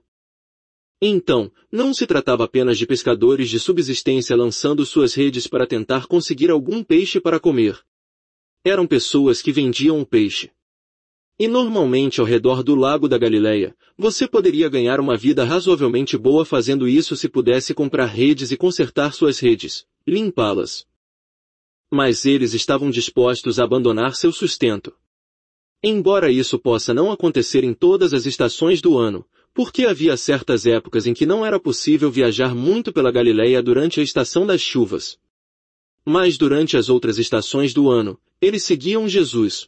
Então, não se tratava apenas de pescadores de subsistência lançando suas redes para tentar conseguir algum peixe para comer. Eram pessoas que vendiam o peixe. E normalmente ao redor do lago da Galileia, você poderia ganhar uma vida razoavelmente boa fazendo isso se pudesse comprar redes e consertar suas redes, limpá-las. Mas eles estavam dispostos a abandonar seu sustento. Embora isso possa não acontecer em todas as estações do ano, porque havia certas épocas em que não era possível viajar muito pela Galileia durante a estação das chuvas. Mas durante as outras estações do ano, eles seguiam Jesus.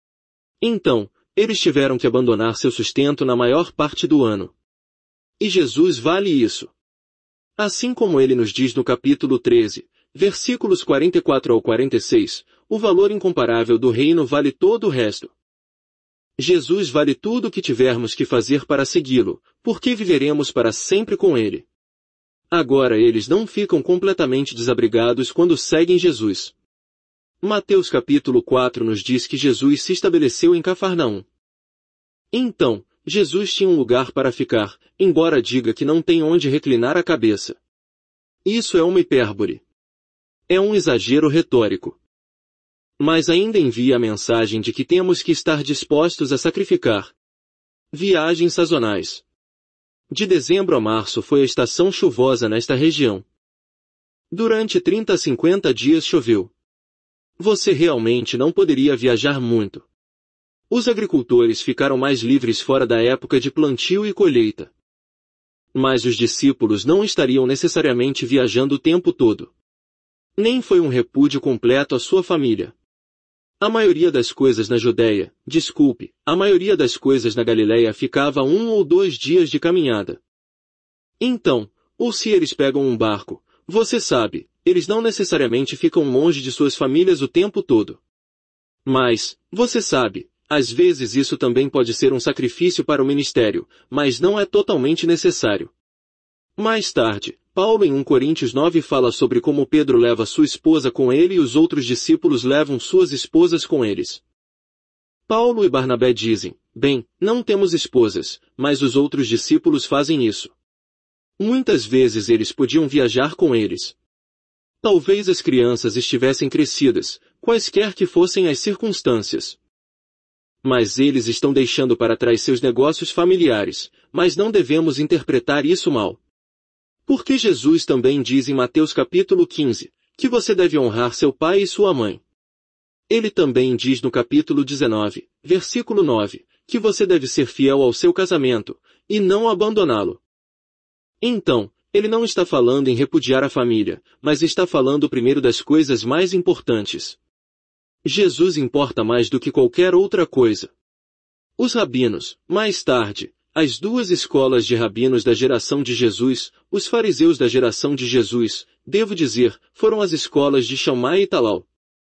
Então, eles tiveram que abandonar seu sustento na maior parte do ano. E Jesus vale isso. Assim como ele nos diz no capítulo 13, versículos 44 ao 46, o valor incomparável do reino vale todo o resto. Jesus vale tudo o que tivermos que fazer para segui-lo, porque viveremos para sempre com ele. Agora eles não ficam completamente desabrigados quando seguem Jesus. Mateus capítulo 4 nos diz que Jesus se estabeleceu em Cafarnaum. Então, Jesus tinha um lugar para ficar, embora diga que não tem onde reclinar a cabeça. Isso é uma hipérbole. É um exagero retórico. Mas ainda envia a mensagem de que temos que estar dispostos a sacrificar. Viagens sazonais. De dezembro a março foi a estação chuvosa nesta região. Durante 30 a 50 dias choveu. Você realmente não poderia viajar muito. Os agricultores ficaram mais livres fora da época de plantio e colheita. Mas os discípulos não estariam necessariamente viajando o tempo todo. Nem foi um repúdio completo à sua família. A maioria das coisas na Judeia, a maioria das coisas na Galileia ficava 1 ou 2 dias de caminhada. Então, ou se eles pegam um barco, você sabe, eles não necessariamente ficam longe de suas famílias o tempo todo. Mas, você sabe, às vezes isso também pode ser um sacrifício para o ministério, mas não é totalmente necessário. Mais tarde, Paulo em 1 Coríntios 9 fala sobre como Pedro leva sua esposa com ele e os outros discípulos levam suas esposas com eles. Paulo e Barnabé dizem, bem, não temos esposas, mas os outros discípulos fazem isso. Muitas vezes eles podiam viajar com eles. Talvez as crianças estivessem crescidas, quaisquer que fossem as circunstâncias. Mas eles estão deixando para trás seus negócios familiares, mas não devemos interpretar isso mal. Porque Jesus também diz em Mateus capítulo 15, que você deve honrar seu pai e sua mãe. Ele também diz no capítulo 19, versículo 9, que você deve ser fiel ao seu casamento, e não abandoná-lo. Então, ele não está falando em repudiar a família, mas está falando primeiro das coisas mais importantes. Jesus importa mais do que qualquer outra coisa. Os rabinos, mais tarde, as 2 escolas de rabinos da geração de Jesus, os fariseus da geração de Jesus, devo dizer, foram as escolas de Shammai e Talal.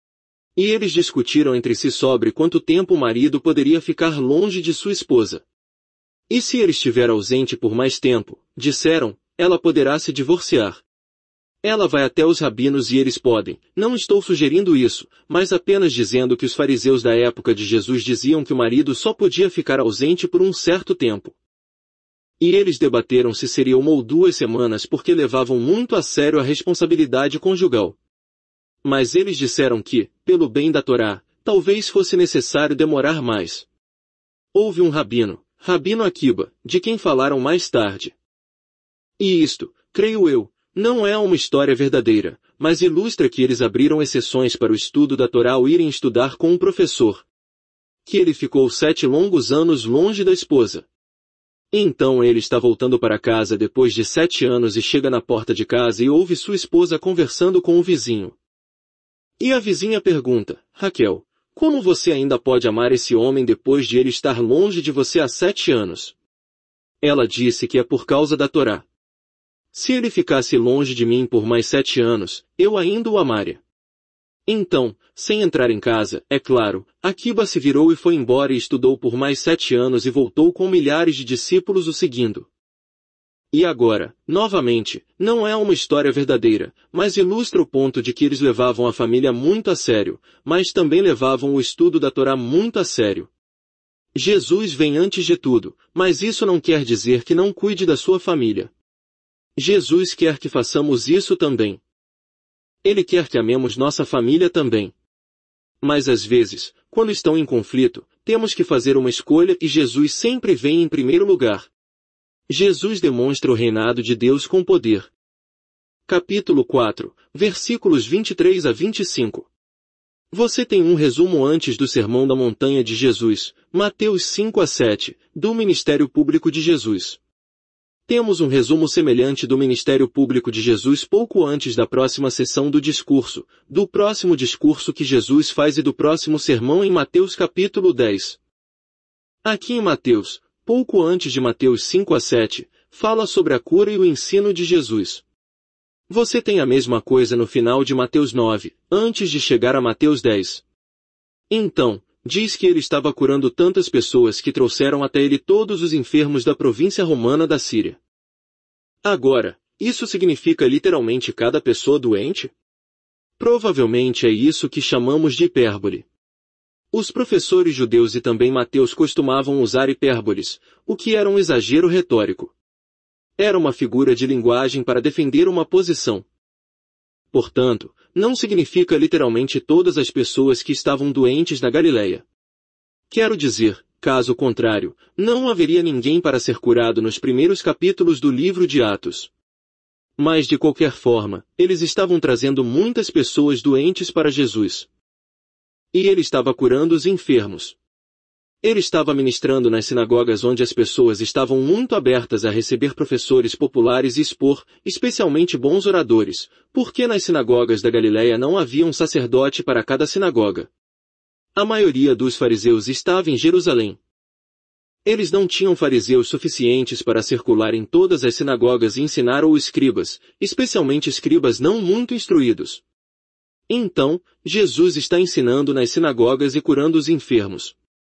E eles discutiram entre si sobre quanto tempo o marido poderia ficar longe de sua esposa. E se ele estiver ausente por mais tempo, disseram, ela poderá se divorciar. Ela vai até os rabinos e eles podem, não estou sugerindo isso, mas apenas dizendo que os fariseus da época de Jesus diziam que o marido só podia ficar ausente por um certo tempo. E eles debateram se seria 1 ou 2 semanas porque levavam muito a sério a responsabilidade conjugal. Mas eles disseram que, pelo bem da Torá, talvez fosse necessário demorar mais. Houve um rabino, Rabino Akiba, de quem falaram mais tarde. E isto, creio eu, não é uma história verdadeira, mas ilustra que eles abriram exceções para o estudo da Torá ao irem estudar com um professor. Que ele ficou 7 longos anos longe da esposa. Então ele está voltando para casa depois de 7 anos e chega na porta de casa e ouve sua esposa conversando com o vizinho. E a vizinha pergunta, Raquel, como você ainda pode amar esse homem depois de ele estar longe de você há 7 anos? Ela disse que é por causa da Torá. Se ele ficasse longe de mim por mais 7 anos, eu ainda o amaria. Então, sem entrar em casa, é claro, Akiba se virou e foi embora e estudou por mais 7 anos e voltou com milhares de discípulos o seguindo. E agora, novamente, não é uma história verdadeira, mas ilustra o ponto de que eles levavam a família muito a sério, mas também levavam o estudo da Torá muito a sério. Jesus vem antes de tudo, mas isso não quer dizer que não cuide da sua família. Jesus quer que façamos isso também. Ele quer que amemos nossa família também. Mas às vezes, quando estão em conflito, temos que fazer uma escolha e Jesus sempre vem em primeiro lugar. Jesus demonstra o reinado de Deus com poder. Capítulo 4, versículos 23 a 25. Você tem um resumo antes do Sermão da Montanha de Jesus, Mateus 5 a 7, do Ministério Público de Jesus. Temos um resumo semelhante do Ministério Público de Jesus pouco antes da próxima sessão do discurso, do próximo discurso que Jesus faz e do próximo sermão em Mateus capítulo 10. Aqui em Mateus, pouco antes de Mateus 5 a 7, fala sobre a cura e o ensino de Jesus. Você tem a mesma coisa no final de Mateus 9, antes de chegar a Mateus 10. Então, diz que ele estava curando tantas pessoas que trouxeram até ele todos os enfermos da província romana da Síria. Agora, isso significa literalmente cada pessoa doente? Provavelmente é isso que chamamos de hipérbole. Os professores judeus e também Mateus costumavam usar hipérboles, o que era um exagero retórico. Era uma figura de linguagem para defender uma posição. Portanto, não significa literalmente todas as pessoas que estavam doentes na Galileia. Quero dizer, caso contrário, não haveria ninguém para ser curado nos primeiros capítulos do livro de Atos. Mas de qualquer forma, eles estavam trazendo muitas pessoas doentes para Jesus. E ele estava curando os enfermos. Ele estava ministrando nas sinagogas onde as pessoas estavam muito abertas a receber professores populares e expor, especialmente bons oradores, porque nas sinagogas da Galileia não havia um sacerdote para cada sinagoga. A maioria dos fariseus estava em Jerusalém. Eles não tinham fariseus suficientes para circular em todas as sinagogas e ensinar ou escribas, especialmente escribas não muito instruídos. Então, Jesus está ensinando nas sinagogas e curando os enfermos.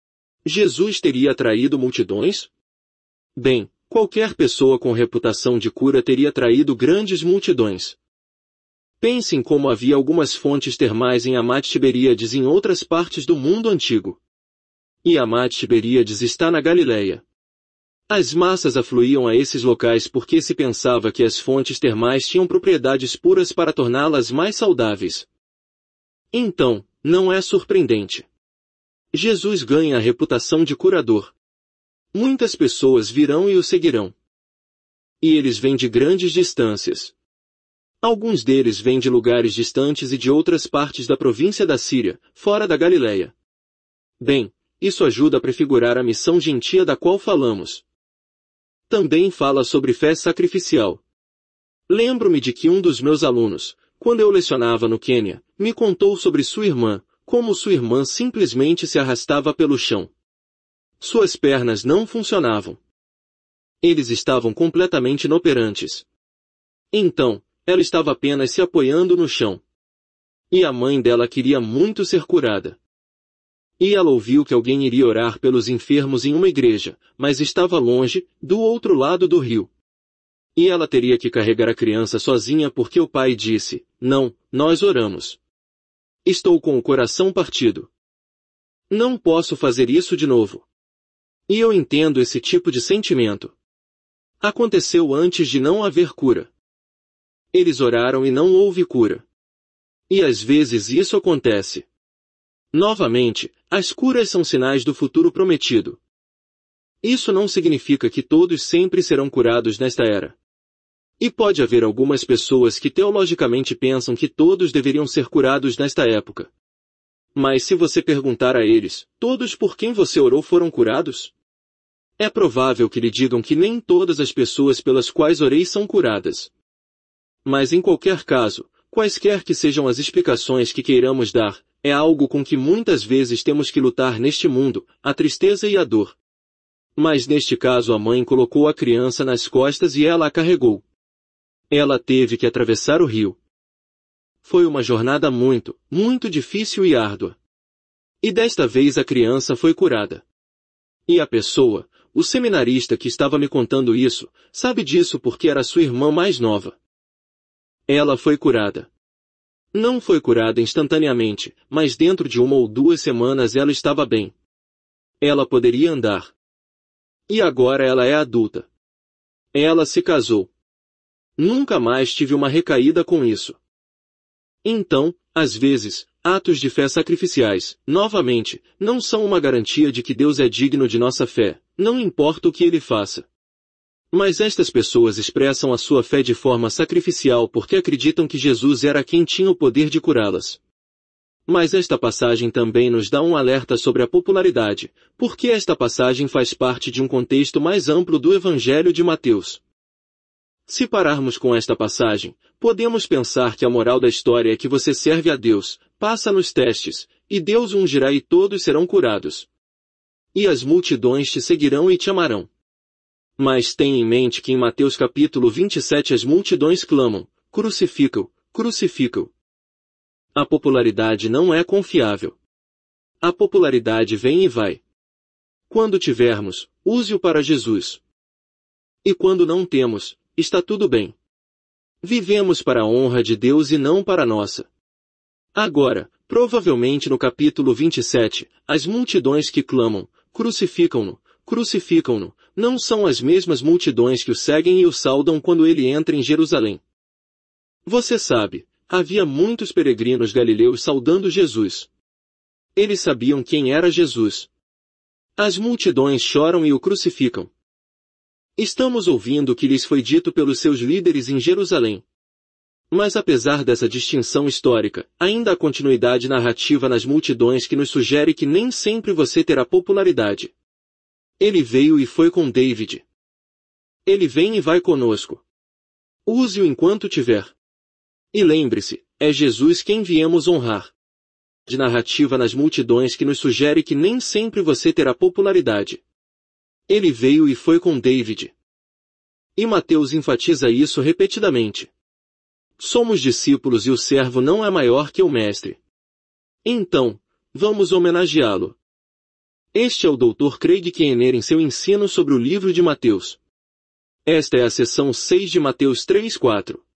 Jesus teria atraído multidões? Bem, qualquer pessoa com reputação de cura teria atraído grandes multidões. Pensem como havia algumas fontes termais em Amat Tiberíades e em outras partes do mundo antigo. E Amat Tiberíades está na Galileia. As massas afluíam a esses locais porque se pensava que as fontes termais tinham propriedades puras para torná-las mais saudáveis. Então, não é surpreendente. Jesus ganha a reputação de curador. Muitas pessoas virão e o seguirão. E eles vêm de grandes distâncias. Alguns deles vêm de lugares distantes e de outras partes da província da Síria, fora da Galileia. Bem, isso ajuda a prefigurar a missão gentia da qual falamos. Também fala sobre fé sacrificial. Lembro-me de que um dos meus alunos, quando eu lecionava no Quênia, me contou sobre sua irmã, como sua irmã simplesmente se arrastava pelo chão. Suas pernas não funcionavam. Eles estavam completamente inoperantes. Então, ela estava apenas se apoiando no chão. E a mãe dela queria muito ser curada. E ela ouviu que alguém iria orar pelos enfermos em uma igreja, mas estava longe, do outro lado do rio. E ela teria que carregar a criança sozinha porque o pai disse, não, nós oramos. Estou com o coração partido. Não posso fazer isso de novo. E eu entendo esse tipo de sentimento. Aconteceu antes de não haver cura. Eles oraram e não houve cura. E às vezes isso acontece. Novamente, as curas são sinais do futuro prometido. Isso não significa que todos sempre serão curados nesta era. E pode haver algumas pessoas que teologicamente pensam que todos deveriam ser curados nesta época. Mas se você perguntar a eles, todos por quem você orou foram curados? É provável que lhe digam que nem todas as pessoas pelas quais orei são curadas. Mas em qualquer caso, quaisquer que sejam as explicações que queiramos dar, é algo com que muitas vezes temos que lutar neste mundo, a tristeza e a dor. Mas neste caso a mãe colocou a criança nas costas e ela a carregou. Ela teve que atravessar o rio. Foi uma jornada muito, muito difícil e árdua. E desta vez a criança foi curada. E a pessoa, o seminarista que estava me contando isso, sabe disso porque era sua irmã mais nova. Ela foi curada. Não foi curada instantaneamente, mas dentro de 1 ou 2 semanas ela estava bem. Ela poderia andar. E agora ela é adulta. Ela se casou. Nunca mais tive uma recaída com isso. Então, às vezes, atos de fé sacrificiais, novamente, não são uma garantia de que Deus é digno de nossa fé, não importa o que ele faça. Mas estas pessoas expressam a sua fé de forma sacrificial porque acreditam que Jesus era quem tinha o poder de curá-las. Mas esta passagem também nos dá um alerta sobre a popularidade, porque esta passagem faz parte de um contexto mais amplo do Evangelho de Mateus. Se pararmos com esta passagem, podemos pensar que a moral da história é que você serve a Deus, passa nos testes, e Deus o ungirá e todos serão curados. E as multidões te seguirão e te amarão. Mas tenha em mente que em Mateus capítulo 27 as multidões clamam, crucifica-o, crucifica-o. A popularidade não é confiável. a popularidade vem e vai. Quando tivermos, use-o para Jesus. E quando não temos, está tudo bem. Vivemos para a honra de Deus e não para a nossa. Agora, provavelmente no capítulo 27, as multidões que clamam, crucificam-no, não são as mesmas multidões que o seguem e o saudam quando ele entra em Jerusalém. Você sabe, havia muitos peregrinos galileus saudando Jesus. Eles sabiam quem era Jesus. As multidões choram e o crucificam. Estamos ouvindo o que lhes foi dito pelos seus líderes em Jerusalém. Mas apesar dessa distinção histórica, ainda há continuidade narrativa nas multidões que nos sugere que nem sempre você terá popularidade. Ele veio e foi com David. Ele vem e vai conosco. Use-o enquanto tiver. E lembre-se, é Jesus quem viemos honrar. De narrativa nas multidões que nos sugere que nem sempre você terá popularidade. Ele veio e foi com David. E Mateus enfatiza isso repetidamente. Somos discípulos e o servo não é maior que o mestre. Então, vamos homenageá-lo. Este é o Dr. Craig Keener em seu ensino sobre o livro de Mateus. Esta é a seção 6 de Mateus 3:4.